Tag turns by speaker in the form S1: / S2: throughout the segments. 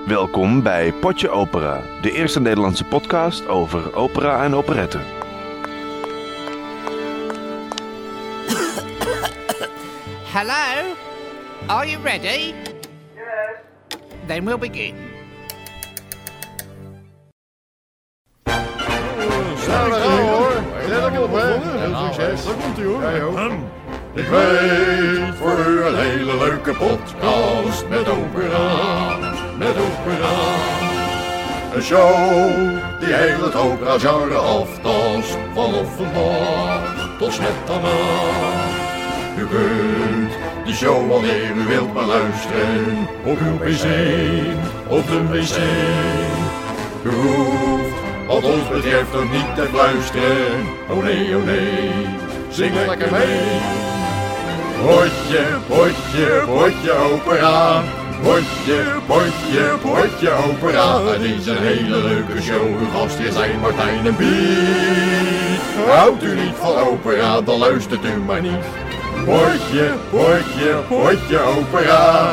S1: Welkom bij Potje Opera, de eerste Nederlandse podcast over opera en operetten.
S2: Hello? Are you ready?
S3: Yes.
S2: Then we'll begin.
S4: Nou, daar gaan we hoor. Let op, hè. Succes. Daar komt hij hoor.
S5: Ik weet voor u een hele leuke podcast met opera, Een show die heel het opera-genre aftast, van Offenbach tot Smetana. U kunt die show wanneer u wilt beluisteren, op uw pc, op de wc. U hoeft wat ons betreft ook niet te fluisteren, oh nee, zing lekker mee. Potje opera. Potje opera. Het is een hele leuke show. Uw gastheer zijn Martijn en Piet. Houdt u niet van opera, dan luistert u maar niet. Potje opera.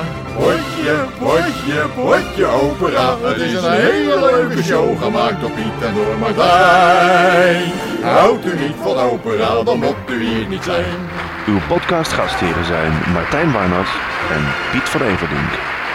S5: Potje opera. Het is een hele leuke show, gemaakt door Piet en door Martijn. Houdt u niet van opera, dan moet u hier niet zijn.
S1: Uw podcastgastheren zijn Martijn Warnert en Piet van Everdink.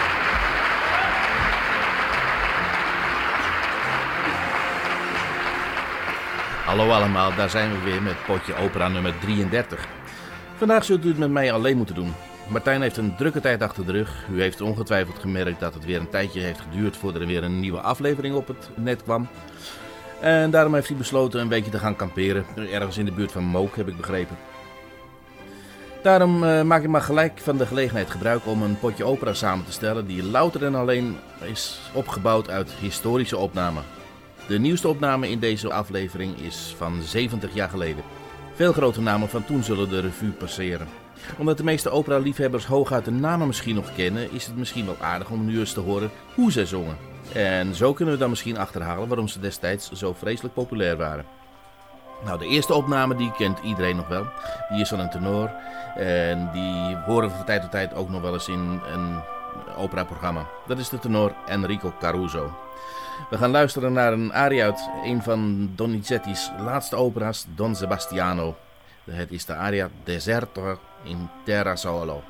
S6: Hallo allemaal, daar zijn we weer met Potje Opera nummer 33. Vandaag zult u het met mij alleen moeten doen. Martijn heeft een drukke tijd achter de rug. U heeft ongetwijfeld gemerkt dat het weer een tijdje heeft geduurd voordat er weer een nieuwe aflevering op het net kwam. En daarom heeft hij besloten een weekje te gaan kamperen. Ergens in de buurt van Mook, heb ik begrepen. Daarom maak ik maar gelijk van de gelegenheid gebruik om een potje opera samen te stellen die louter en alleen is opgebouwd uit historische opnamen. De nieuwste opname in deze aflevering is van 70 jaar geleden. Veel grote namen van toen zullen de revue passeren. Omdat de meeste opera-liefhebbers hooguit de namen misschien nog kennen, is het misschien wel aardig om nu eens te horen hoe zij zongen. En zo kunnen we dan misschien achterhalen waarom ze destijds zo vreselijk populair waren. Nou, de eerste opname die kent iedereen nog wel. Die is van een tenor en die horen van tijd tot tijd ook nog wel eens in een operaprogramma. Dat is de tenor Enrico Caruso. We gaan luisteren naar een aria uit een van Donizetti's laatste opera's, Don Sebastiano. Het is de aria Deserto in Terra Solo.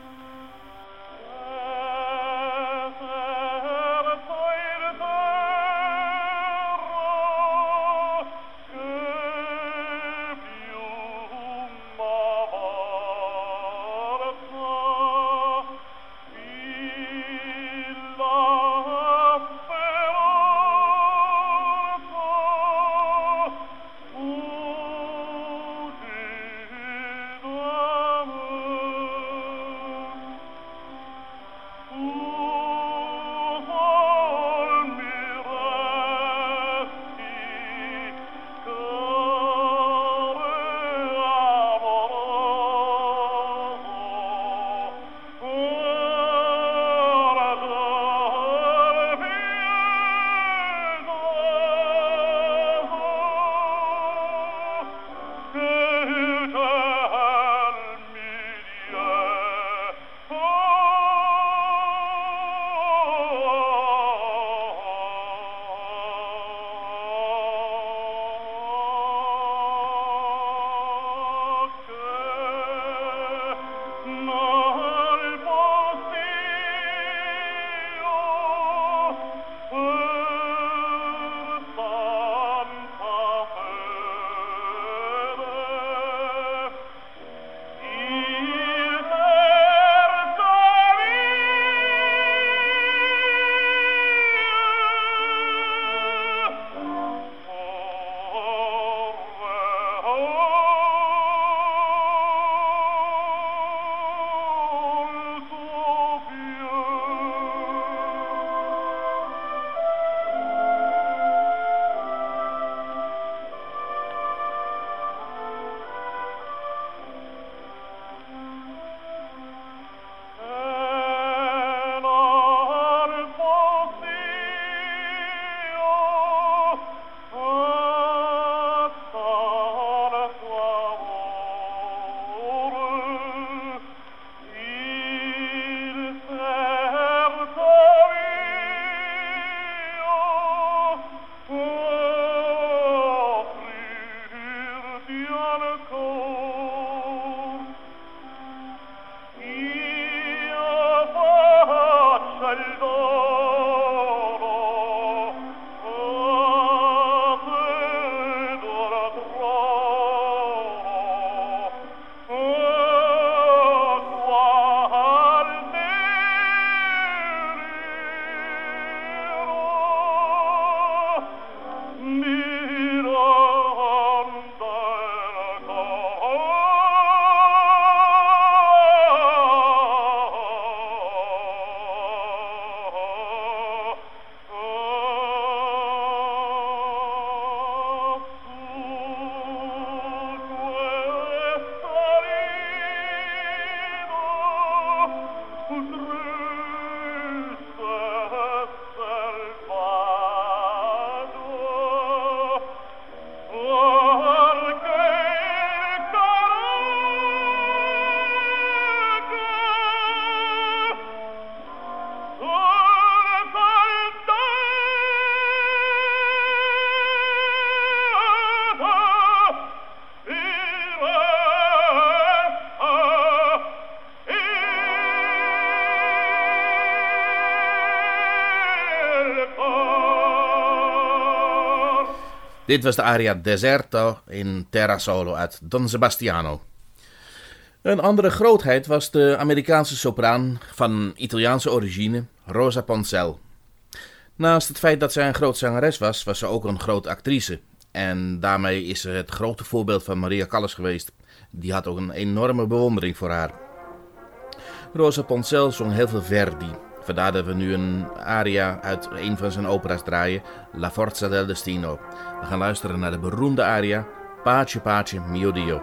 S6: Dit was de aria Deserto in Terra Solo uit Don Sebastiano. Een andere grootheid was de Amerikaanse sopraan van Italiaanse origine, Rosa Poncel. Naast het feit dat zij een groot zangeres was, was ze ook een groot actrice. En daarmee is ze het grote voorbeeld van Maria Callas geweest. Die had ook een enorme bewondering voor haar. Rosa Poncel zong heel veel Verdi. Vandaar dat we nu een aria uit een van zijn opera's draaien, La Forza del Destino. We gaan luisteren naar de beroemde aria Pace Pace Mio Dio.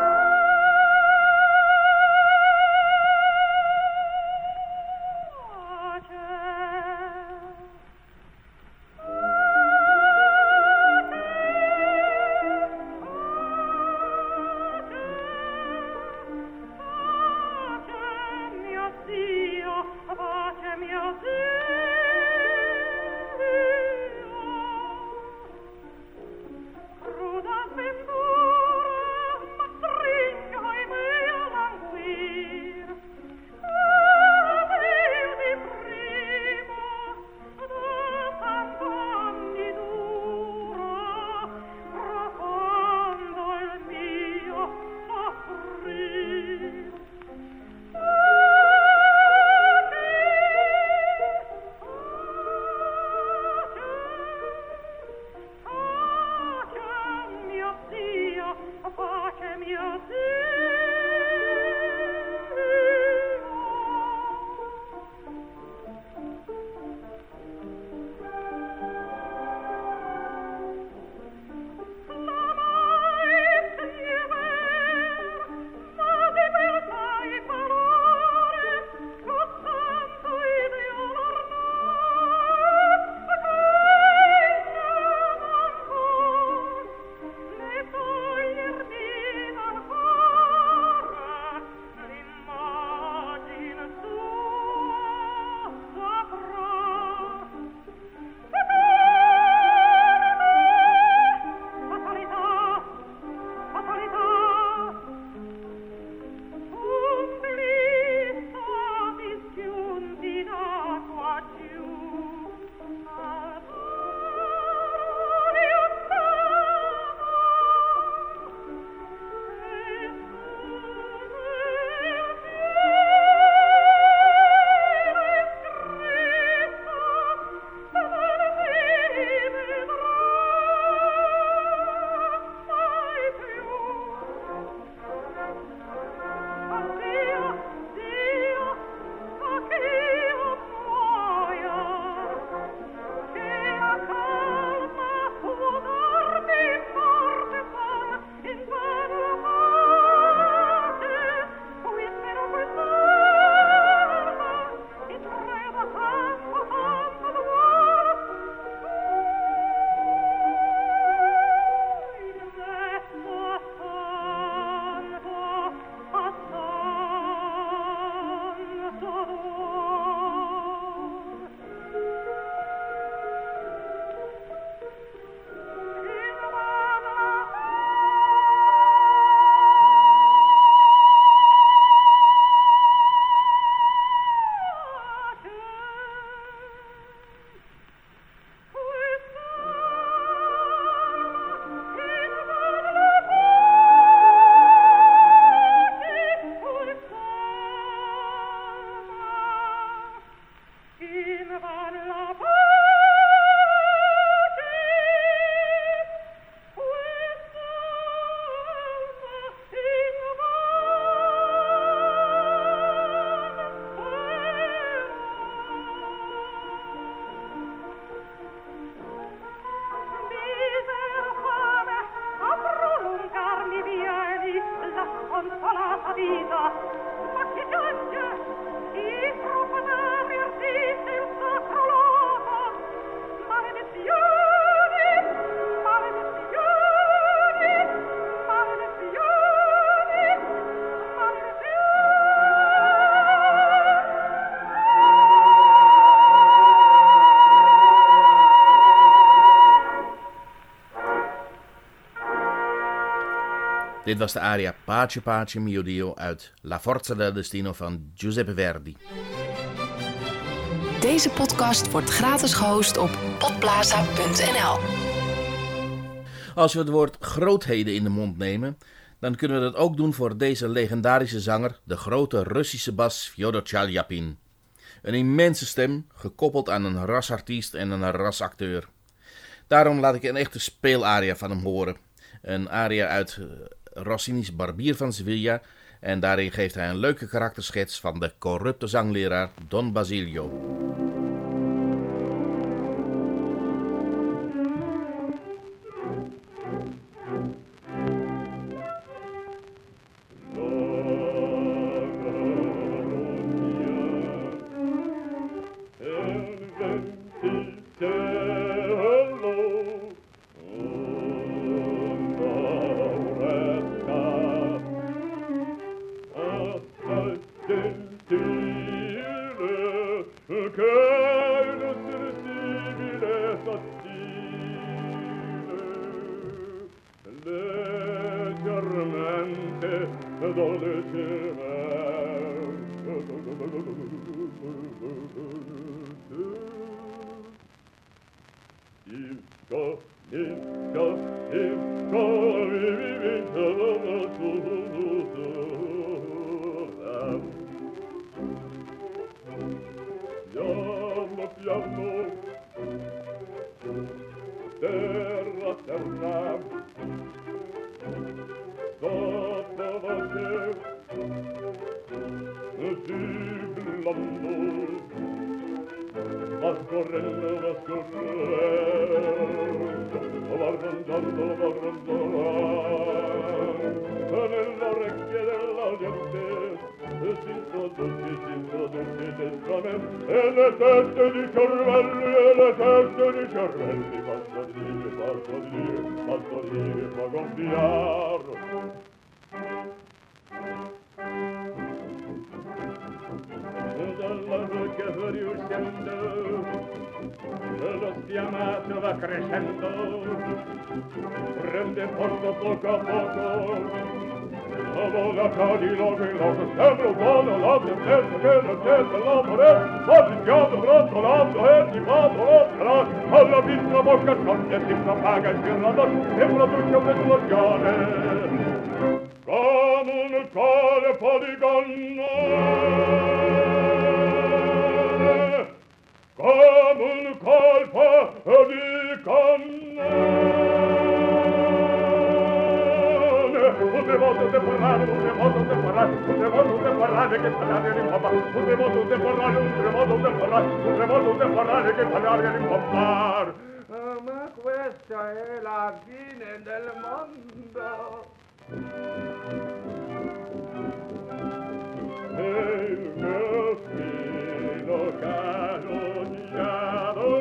S6: Dit was de aria Pace Pace Mio Dio uit La Forza del Destino van Giuseppe Verdi.
S3: Deze podcast wordt gratis gehost op podplaza.nl.
S6: Als we het woord grootheden in de mond nemen, dan kunnen we dat ook doen voor deze legendarische zanger, de grote Russische bas Fjodor Tjaljapin. Een immense stem, gekoppeld aan een rasartiest en een rasacteur. Daarom laat ik een echte speelaria van hem horen. Een aria uit Rossini's Barbier van Sevilla. En daarin geeft hij een leuke karakterschets van de corrupte zangleraar Don Basilio.
S5: Lo stiamato va crescendo, prende forza poco a poco, vola di loco in loco, sembra un buono la princessa che la testa l'amore, ma si chiama brontolando e si va volando, alla vista bocca scoppia si propaga il firrador, sembra tutto un'esplosione, come un colpo di gonna. Come un colpo di cannone. Potevo deporrare, che parlare di papà. Potevo deporrare, che parlare di papà. Ma questa è la fine del mondo. E il mio filo calunniato,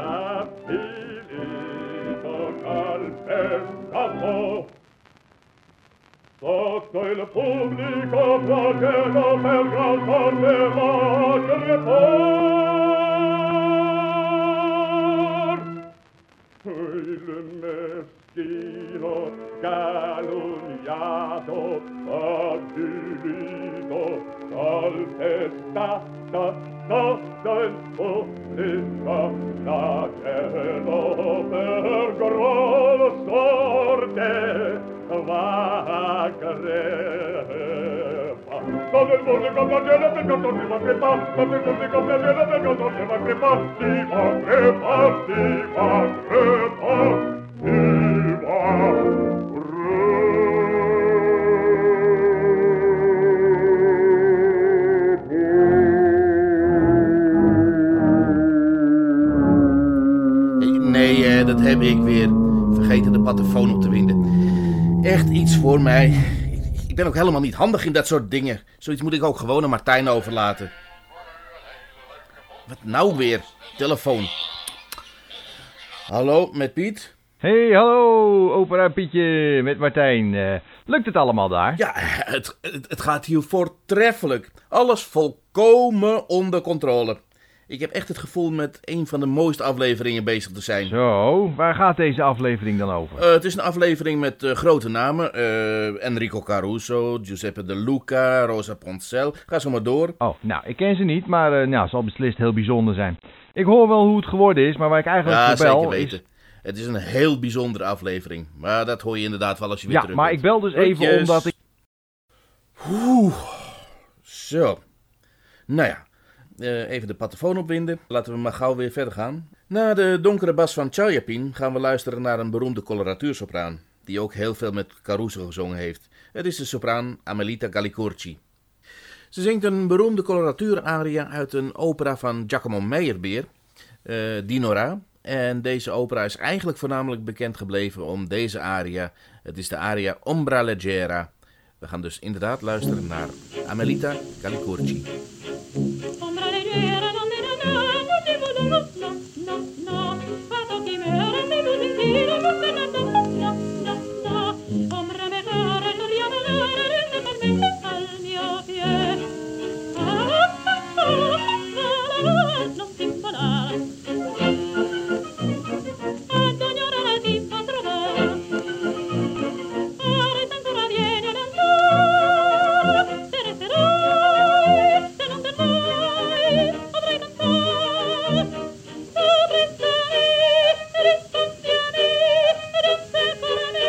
S5: avvilito, calpestato, sotto il pubblico flagelo per gran parte va crepar. Il meschino calunniato, avvilito, calpestato, sotto il pubblico flagelo per gran sorte va crepa. Dove il pubblico flagelo per gran sorte va crepa, dove il pubblico flagelo per gran sorte va crepa, si va crepa, si va crepa, si va
S6: Nee, dat heb ik weer. Vergeten de pattefoon op te winden. Echt iets voor mij. Ik ben ook helemaal niet handig in dat soort dingen. Zoiets moet ik ook gewoon aan Martijn overlaten. Wat nou weer? Telefoon. Hallo, met Piet?
S3: Hey, hallo, opera Pietje, met Martijn. Lukt het allemaal daar?
S6: Ja, het gaat hier voortreffelijk. Alles volkomen onder controle. Ik heb echt het gevoel met een van de mooiste afleveringen bezig te zijn.
S3: Zo, waar gaat deze aflevering dan over?
S6: Het is een aflevering met grote namen. Enrico Caruso, Giuseppe De Luca, Rosa Poncel. Ga zo maar door.
S3: Oh, nou, ik ken ze niet, maar het zal beslist heel bijzonder zijn. Ik hoor wel hoe het geworden is, maar waar ik eigenlijk voor bel
S6: zeker weten. Het is een heel bijzondere aflevering. Maar dat hoor je inderdaad wel als je weer terug
S3: maar
S6: bent.
S3: ik bel dus even
S6: Groetjes.
S3: omdat ik...
S6: Zo. Nou ja, even de pattefoon opwinden. Laten we maar gauw weer verder gaan. Na de donkere bas van Chayapin gaan we luisteren naar een beroemde coloratuursopraan, die ook heel veel met Caruso gezongen heeft. Het is de sopraan Amelita Galli-Curci. Ze zingt een beroemde coloratuuraria uit een opera van Giacomo Meyerbeer, Dinora. En deze opera is eigenlijk voornamelijk bekend gebleven om deze aria. Het is de aria Ombra Leggera. We gaan dus inderdaad luisteren naar Amelita Galli-Curci.
S7: Ombra leggera, non fatto chimera, mi butti in tiro, ombra me care, non riavelare, rende talmente al mio piede. Non ti imparare, ad ogni ora ti fa trovare, resta ancora vieni ad andare, te resterai, se non te vai, potrai cantare, potrai stare, rispondiami, ed un secolo me.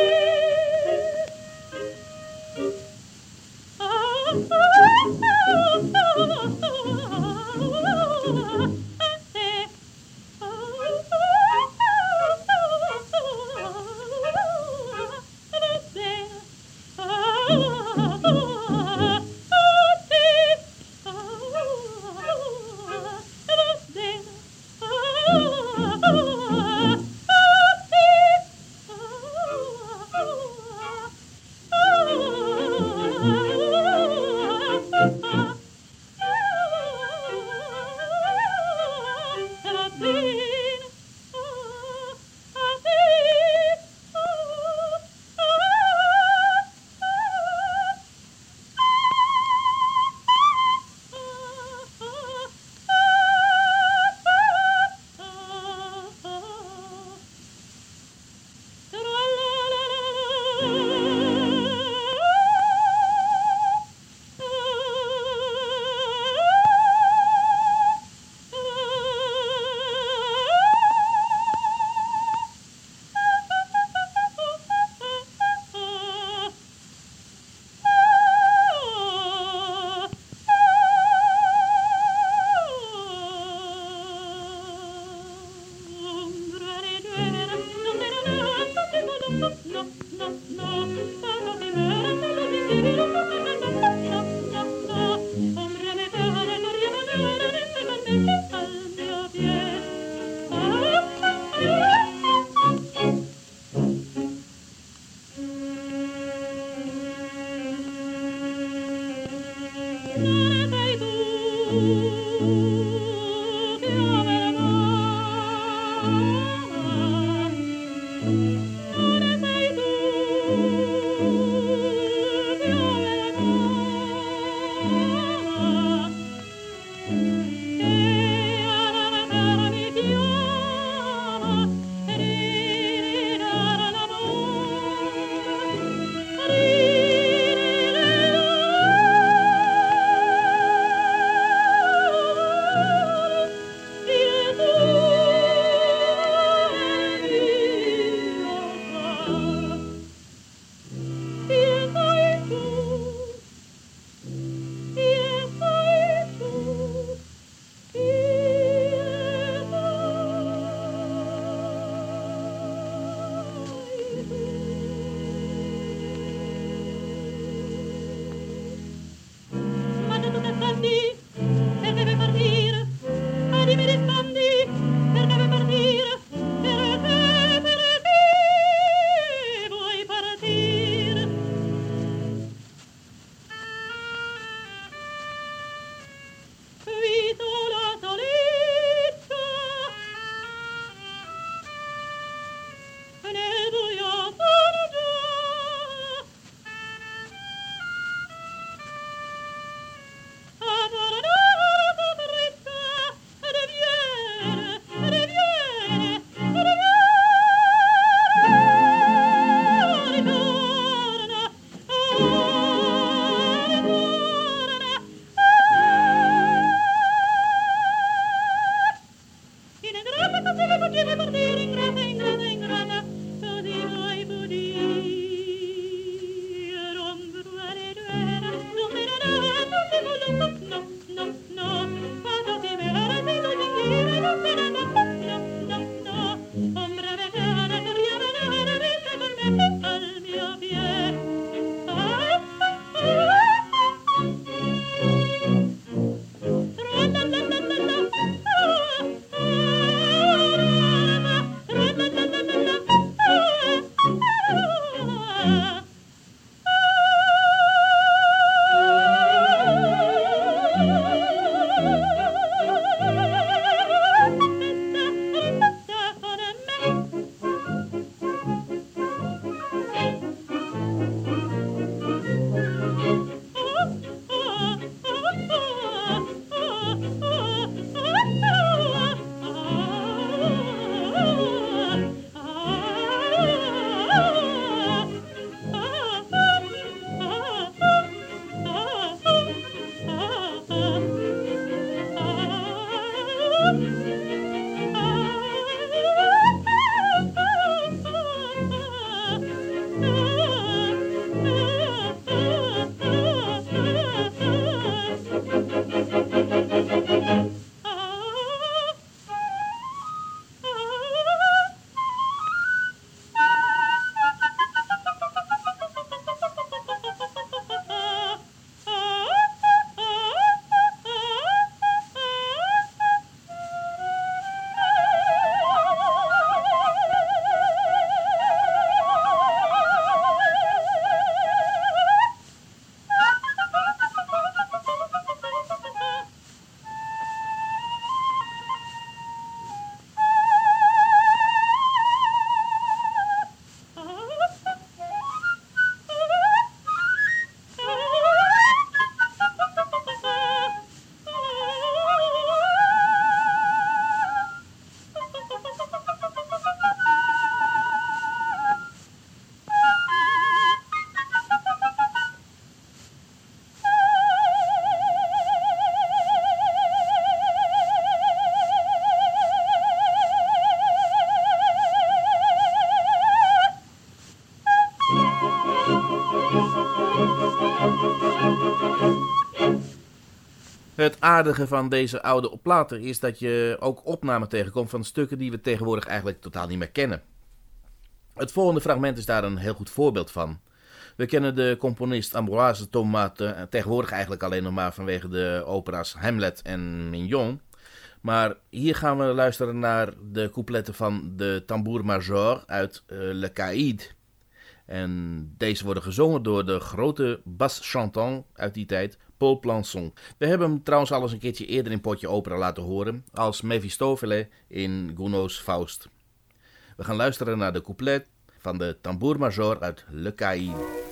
S6: Het aardige van deze oude platen is dat je ook opnamen tegenkomt van stukken die we tegenwoordig eigenlijk totaal niet meer kennen. Het volgende fragment is daar een heel goed voorbeeld van. We kennen de componist Ambroise Thomas tegenwoordig eigenlijk alleen nog maar vanwege de opera's Hamlet en Mignon. Maar hier gaan we luisteren naar de coupletten van de Tambour Major uit Le Caïd. En deze worden gezongen door de grote basse chantant uit die tijd, Paul Plançon. We hebben hem trouwens al eens een keertje eerder in Potje Opera laten horen, als Mephistopheles in Gounod's Faust. We gaan luisteren naar de couplet van de Tambour Major uit Le Caïd.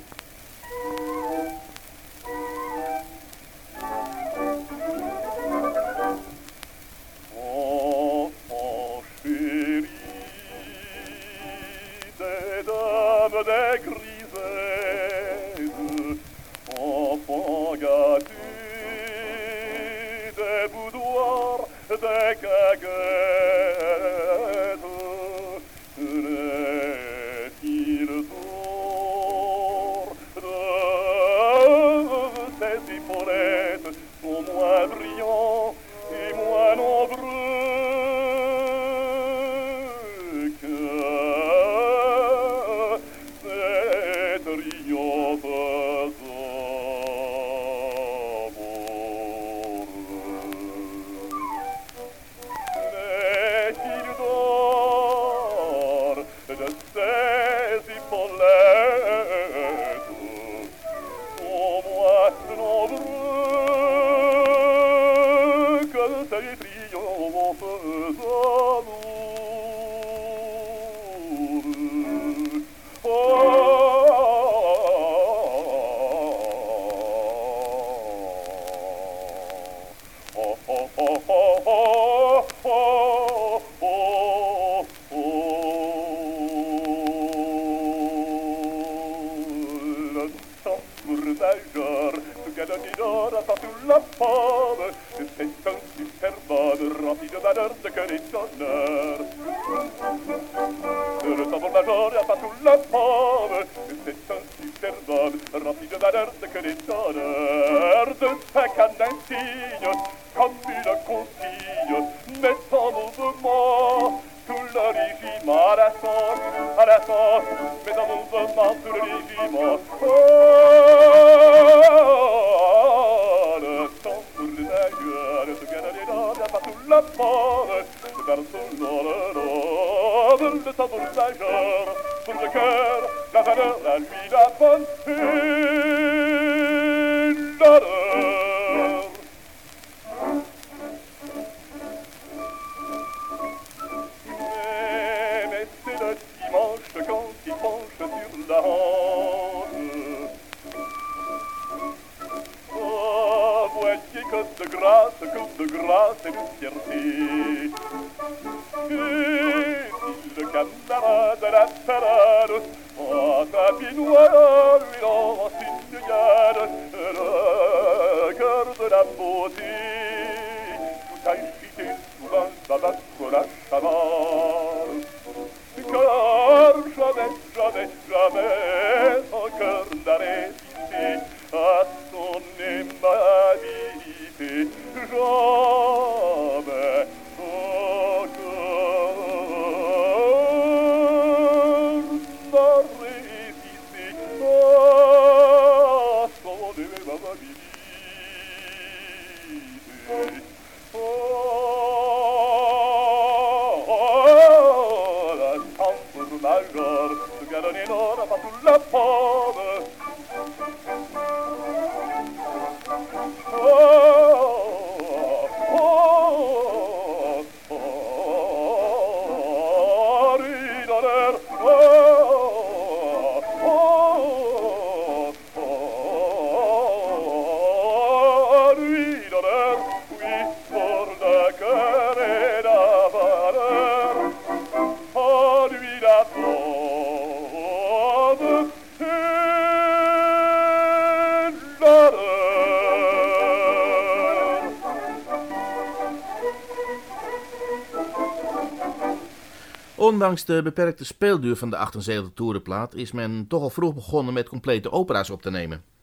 S6: Ondanks de beperkte speelduur van de 78 toerenplaat is men toch al vroeg begonnen met complete opera's op te nemen.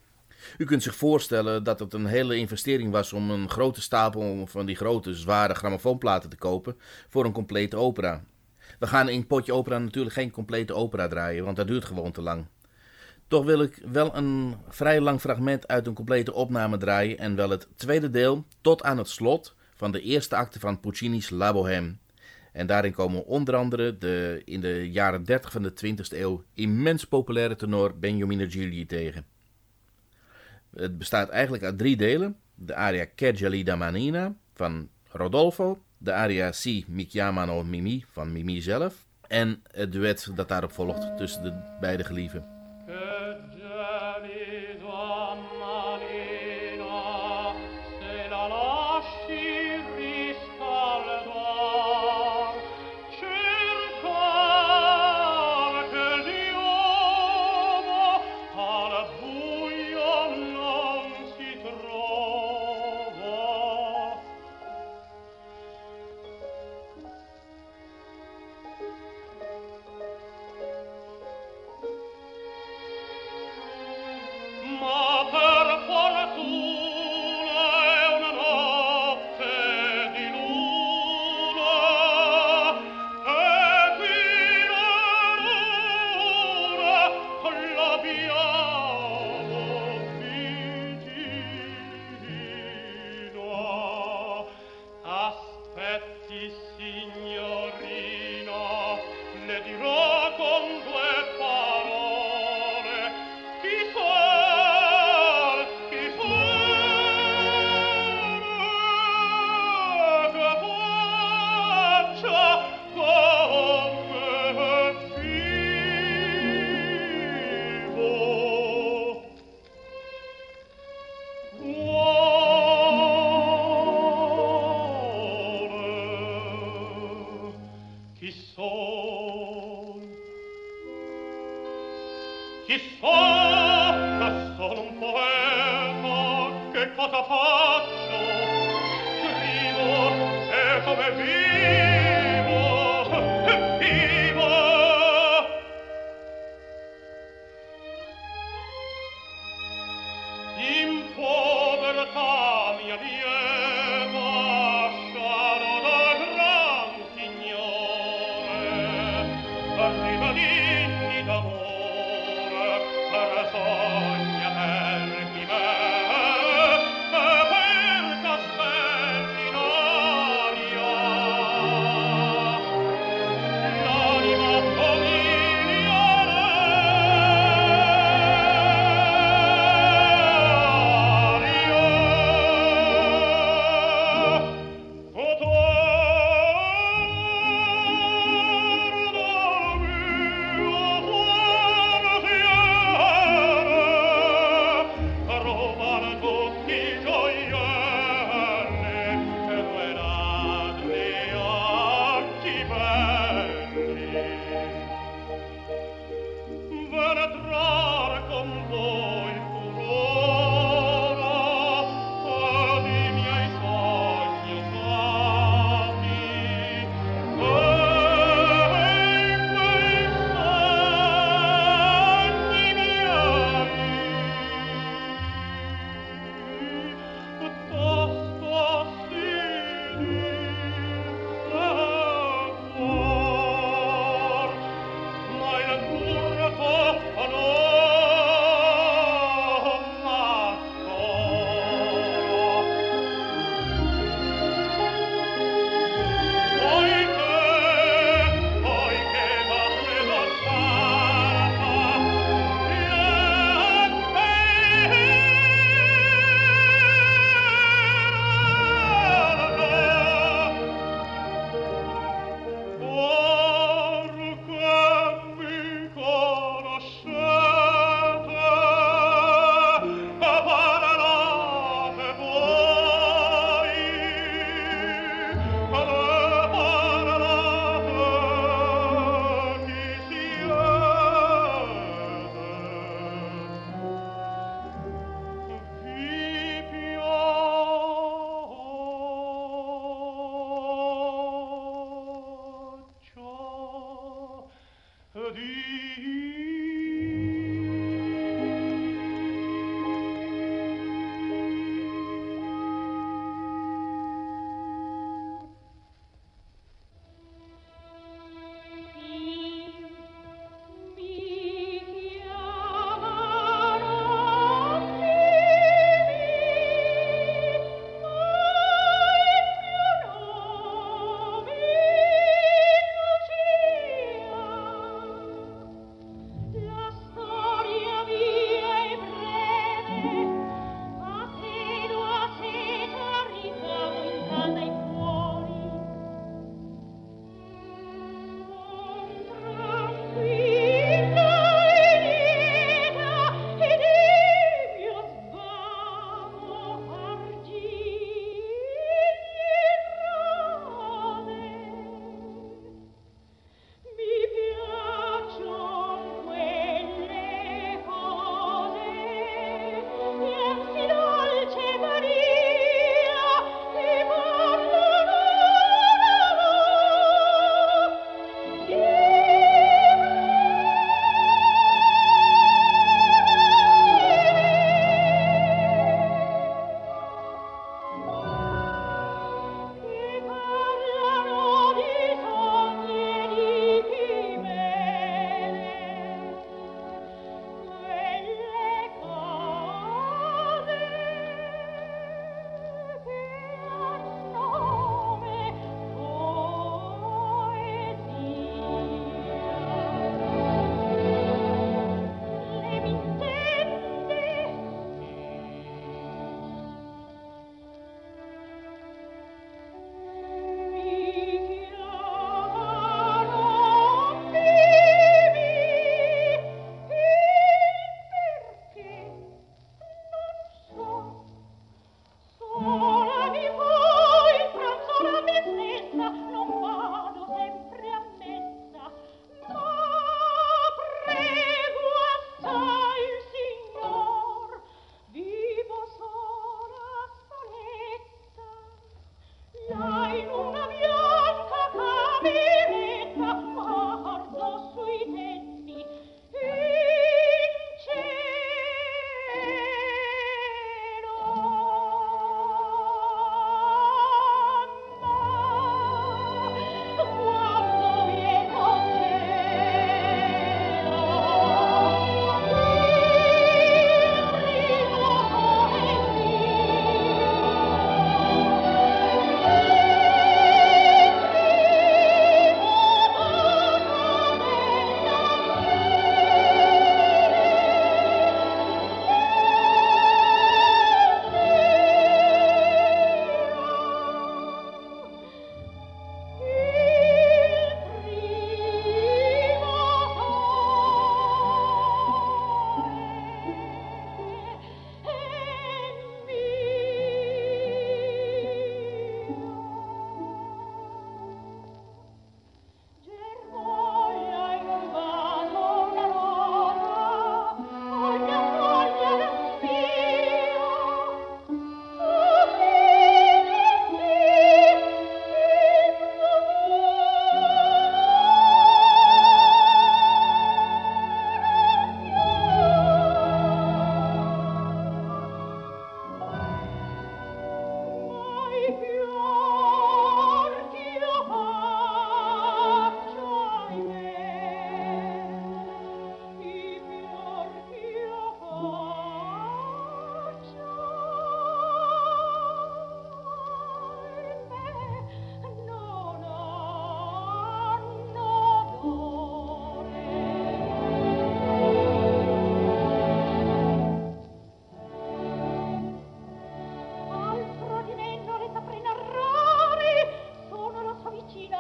S6: U kunt zich voorstellen dat het een hele investering was om een grote stapel van die grote, zware grammofoonplaten te kopen voor een complete opera. We gaan in Potje Opera natuurlijk geen complete opera draaien, want dat duurt gewoon te lang. Toch wil ik wel een vrij lang fragment uit een complete opname draaien en wel het tweede deel tot aan het slot van de eerste acte van Puccini's La Bohème. En daarin komen onder andere de in de jaren 30 van de 20e eeuw immens populaire tenor Beniamino Gigli tegen. Het bestaat eigenlijk uit 3 delen. De aria Che gelida manina van Rodolfo, de aria Si mi chiamano Mimi van Mimi zelf en het duet dat daarop volgt tussen de beide gelieven.
S5: Arriva l'inni d'amore,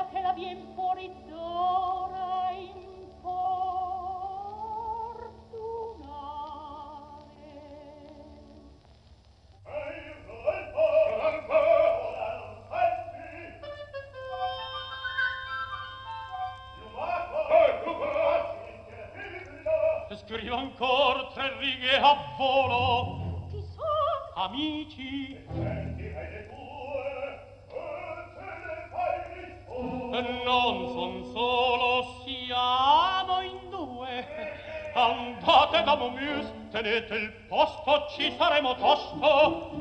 S7: che la vien fuori d'ora importunare.
S8: Scrivo ancora 3 righe a volo.
S7: Chi son?
S8: Amici.
S5: Senti, hai le tue, e te ne fai rispondere.
S8: Non son solo, siamo in 2. Andate da Momus, tenete il posto, ci saremo tosto.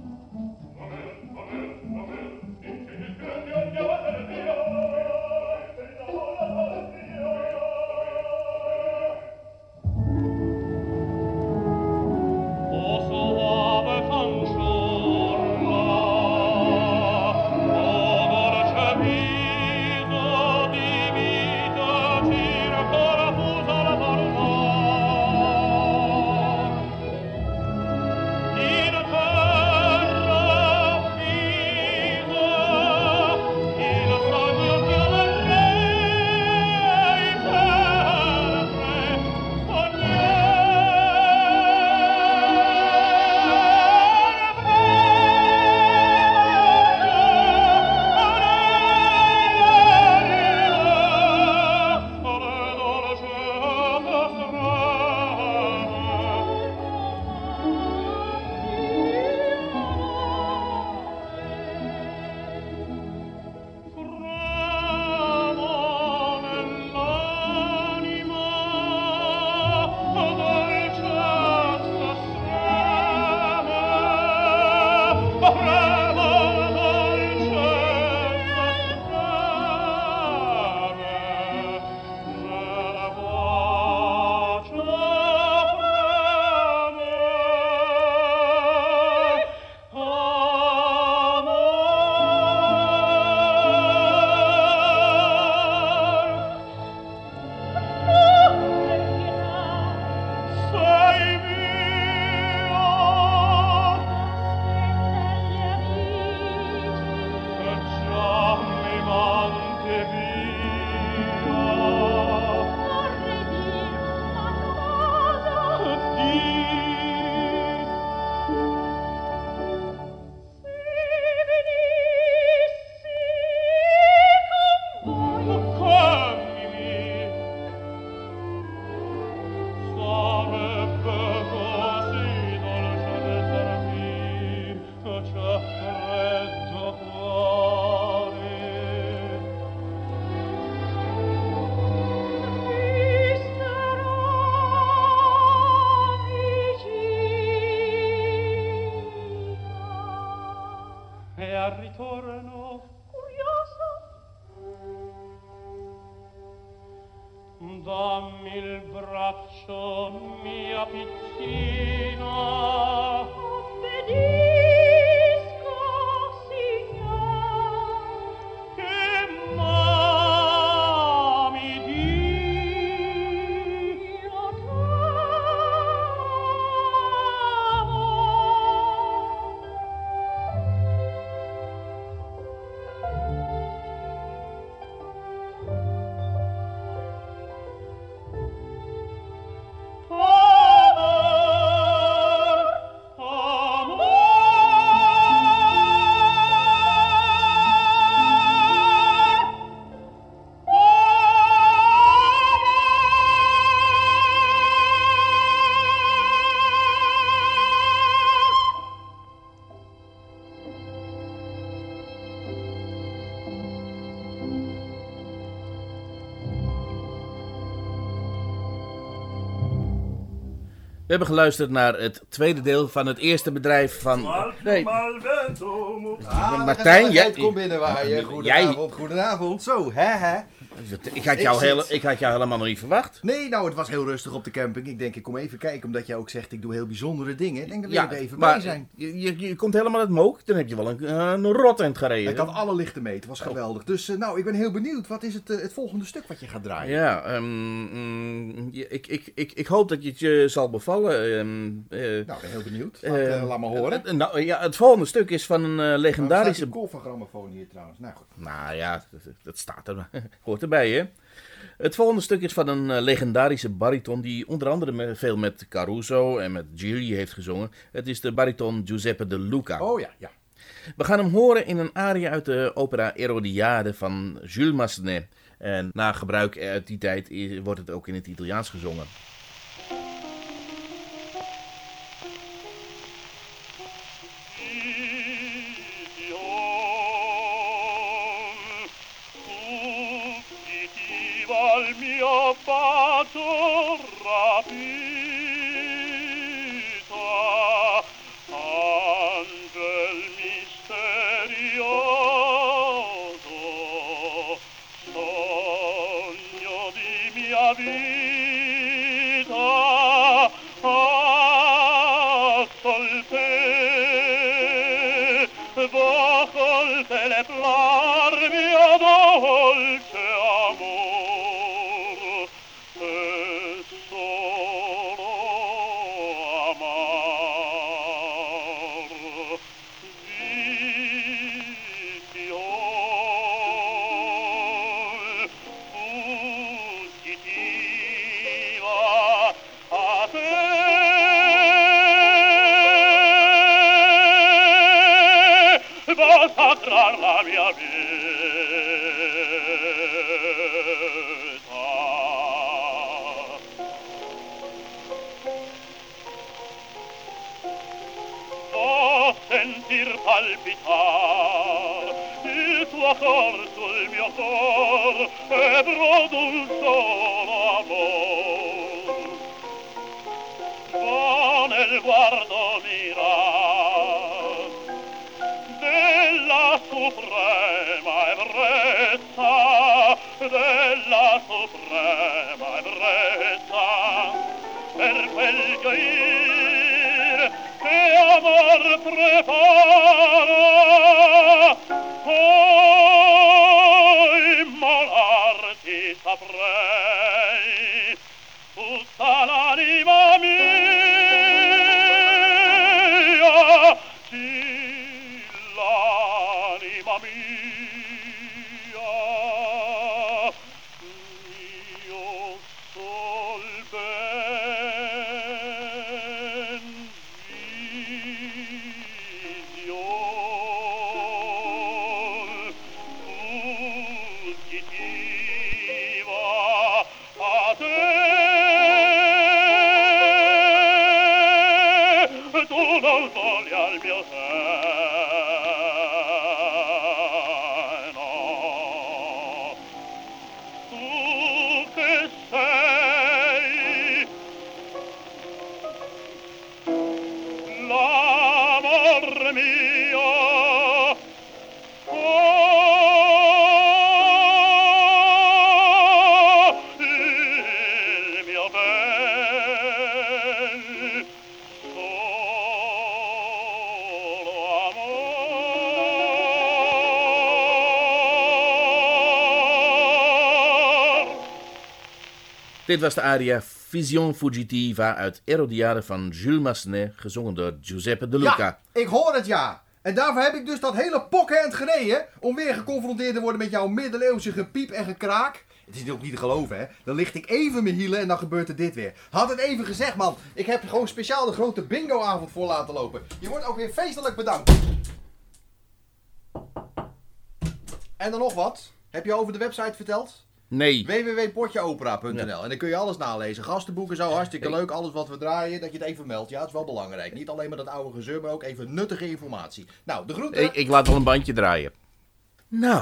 S8: Dammi il braccio, mia piccina.
S7: Obbedisco, signor.
S8: Che m'ami di?
S7: Io t'amo.
S6: We hebben geluisterd naar het tweede deel van het eerste bedrijf van... Nee. Martijn, jij...
S9: Kom binnenwaaien. Goedenavond. Zo, hè?
S6: Ik had jou helemaal nog niet verwacht.
S9: Nee, nou, het was heel rustig op de camping. Ik denk, ik kom even kijken, omdat jij ook zegt, ik doe heel bijzondere dingen. Ik denk dat we er even bij zijn.
S6: Je komt helemaal uit Mook, dan heb je wel een rotend gereden.
S9: Ik had alle lichten mee, het was geweldig. Dus, nou, ik ben heel benieuwd. Wat is het volgende stuk wat je gaat draaien?
S6: Ja, ik hoop dat je het je zal bevallen.
S9: Nou, ik ben heel benieuwd. Laat maar horen.
S6: Het volgende stuk is van een legendarische...
S9: Er staat een koffergrammofoon hier trouwens. Nou goed.
S6: Nou ja, dat staat er. Hoort erbij, hè? Het volgende stuk is van een legendarische bariton die onder andere veel met Caruso en met Gigli heeft gezongen. Het is de bariton Giuseppe De Luca.
S9: Oh ja, ja.
S6: We gaan hem horen in een aria uit de opera Erodiade van Jules Massenet. En na gebruik uit die tijd wordt het ook in het Italiaans gezongen.
S8: Al mio bacio rapita, angel misterioso, sogno di mia vita, ascolte, vocol teleplar mio dolce amor. Sacrar la mia vita. Oh, sentir palpitar il tuo cor sul mio cor e d'un solo amor. Con il guardo mirar della suprema ebbrezza, della suprema ebbrezza, per quel gioir che amor prepara, poi immolarti saprei tutta l'anima mia, sì, l'anima mia, mio sol ben vision, fuggitiva a te. Tu non voli al mio seno, tu che sei l'amor mio, oh, il mio bel solo amor.
S6: Dit was de aria Vision Fuggitiva uit Erodiade van Jules Massenet, gezongen door Giuseppe De Luca.
S9: Ja, ik hoor het ja. En daarvoor heb ik dus dat hele pokhand gereden om weer geconfronteerd te worden met jouw middeleeuwse gepiep en gekraak. Het is ook niet te geloven, hè. Dan licht ik even mijn hielen en dan gebeurt er dit weer. Had het even gezegd, man. Ik heb gewoon speciaal de grote bingo-avond voor laten lopen. Je wordt ook weer feestelijk bedankt. En dan nog wat. Heb je over de website verteld?
S6: Nee.
S9: www.potjeopera.nl.
S6: Ja.
S9: En dan kun je alles nalezen. Gastenboeken zo, hartstikke leuk. Alles wat we draaien, dat je het even meldt. Ja, dat is wel belangrijk. Niet alleen maar dat oude gezeur, maar ook even nuttige informatie. Nou, de groeten.
S6: Ik laat wel een bandje draaien. Nou,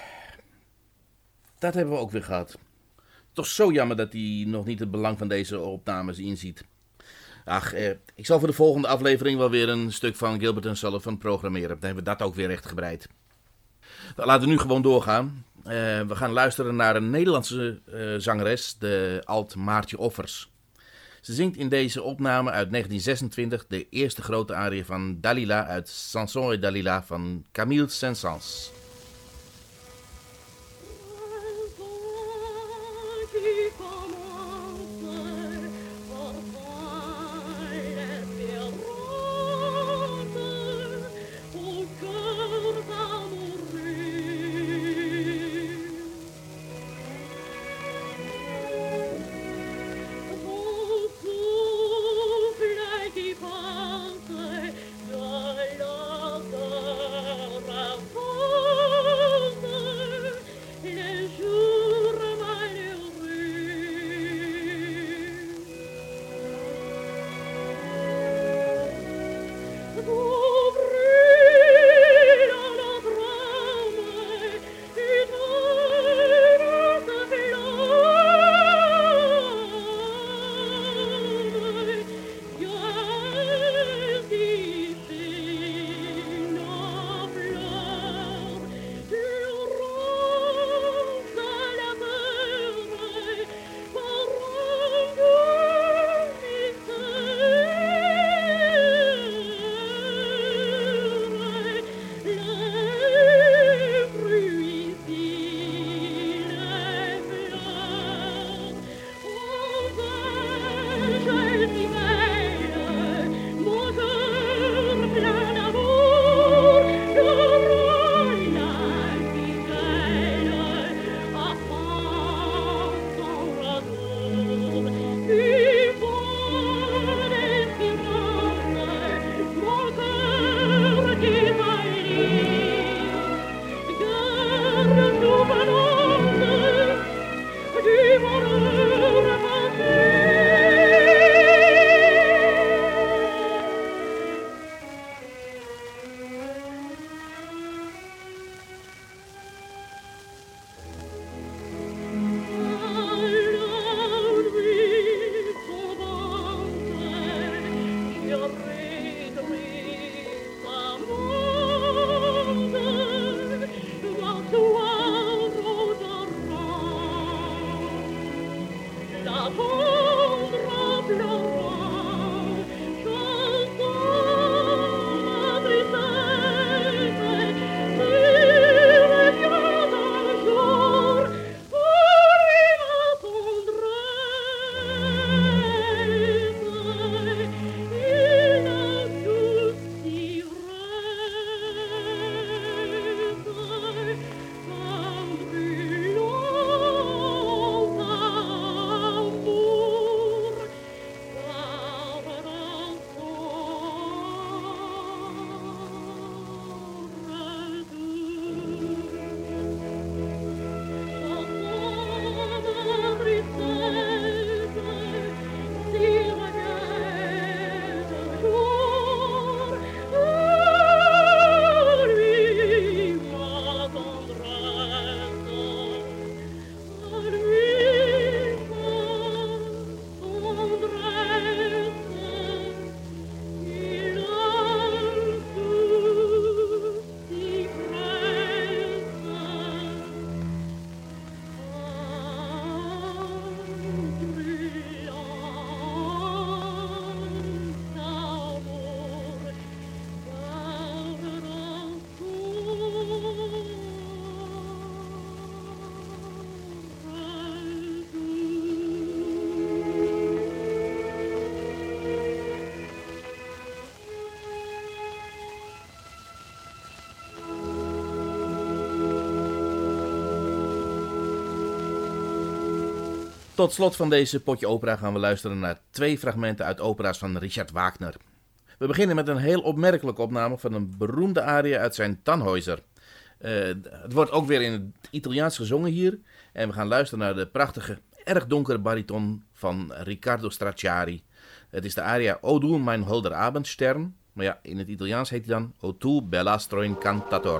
S6: dat hebben we ook weer gehad. Toch zo jammer dat hij nog niet het belang van deze opnames inziet. Ach, ik zal voor de volgende aflevering wel weer een stuk van Gilbert & Sullivan programmeren. Dan hebben we dat ook weer rechtgebreid. Laten we nu gewoon doorgaan. We gaan luisteren naar een Nederlandse zangeres, de alt Maartje Offers. Ze zingt in deze opname uit 1926 de eerste grote arie van Dalila uit Samson et Dalila van Camille Saint-Saëns.
S7: Qui commence, parfois
S6: Tot slot van deze potje opera gaan we luisteren naar 2 fragmenten uit opera's van Richard Wagner. We beginnen met een heel opmerkelijke opname van een beroemde aria uit zijn Tannhäuser. Het wordt ook weer in het Italiaans gezongen hier. En we gaan luisteren naar de prachtige, erg donkere bariton van Riccardo Stracciari. Het is de aria O du mein holder Abendstern. Maar ja, in het Italiaans heet hij dan O tu bell'astro incantator.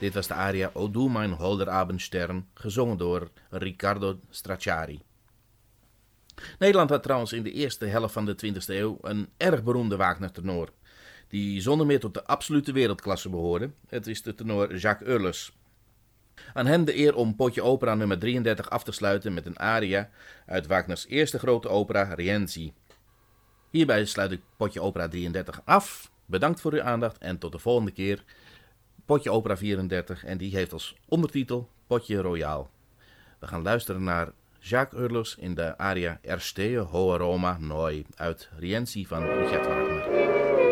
S6: Dit was de aria O du mein holder Abendstern, gezongen door Riccardo Stracciari. Nederland had trouwens in de eerste helft van de 20e eeuw een erg beroemde Wagner-tenor, die zonder meer tot de absolute wereldklasse behoorde. Het is de tenor Jacques Urlus. Aan hem de eer om potje opera nummer 33 af te sluiten met een aria uit Wagners eerste grote opera Rienzi. Hierbij sluit ik potje opera 33 af. Bedankt voor uw aandacht en tot de volgende keer. Potje opera 34 en die heeft als ondertitel Potje Royaal. We gaan luisteren naar Jacques Urlus in de aria Erstehe Hohe Roma Neu uit Rienzi van Richard Wagner.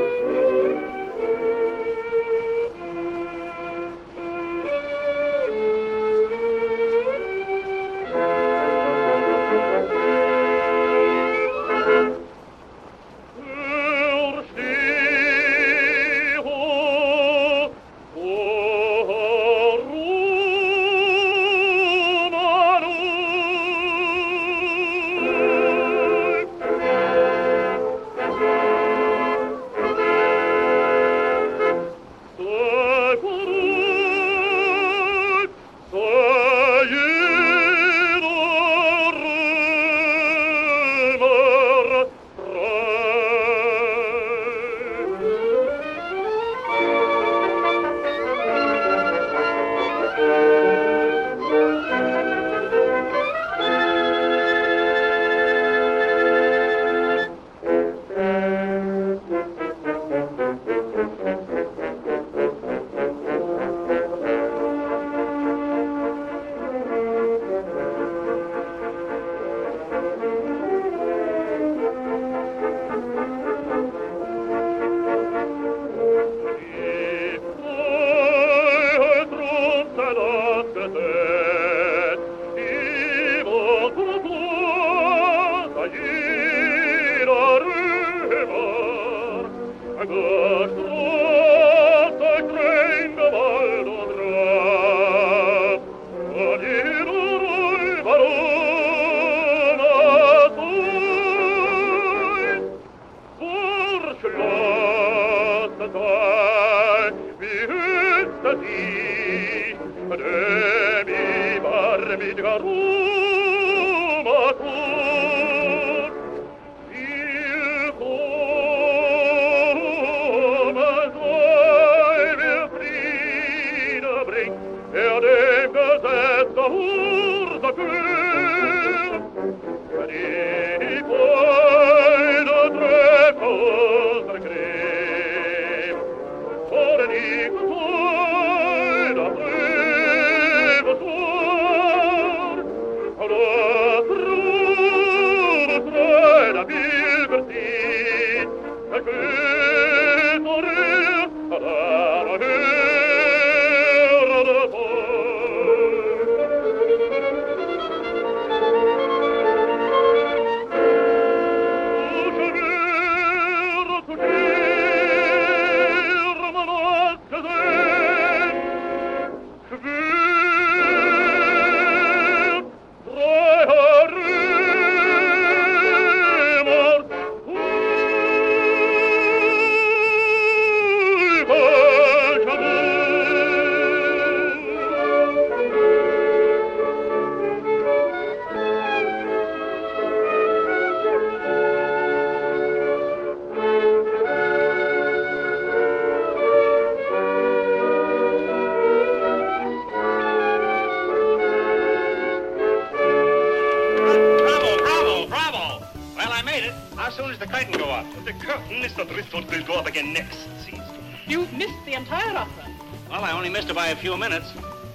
S10: You've missed the entire opera.
S11: Well, I only missed it by a few minutes.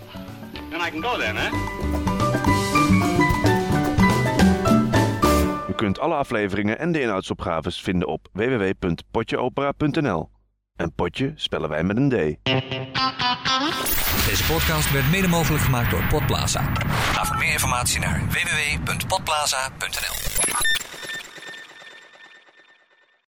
S11: Then I can go then, hè?
S1: U kunt alle afleveringen en de inhoudsopgaves vinden op www.potjeopera.nl. En potje spellen wij met een D.
S12: Deze podcast werd mede mogelijk gemaakt door Podplaza. Ga voor meer informatie naar www.podplaza.nl.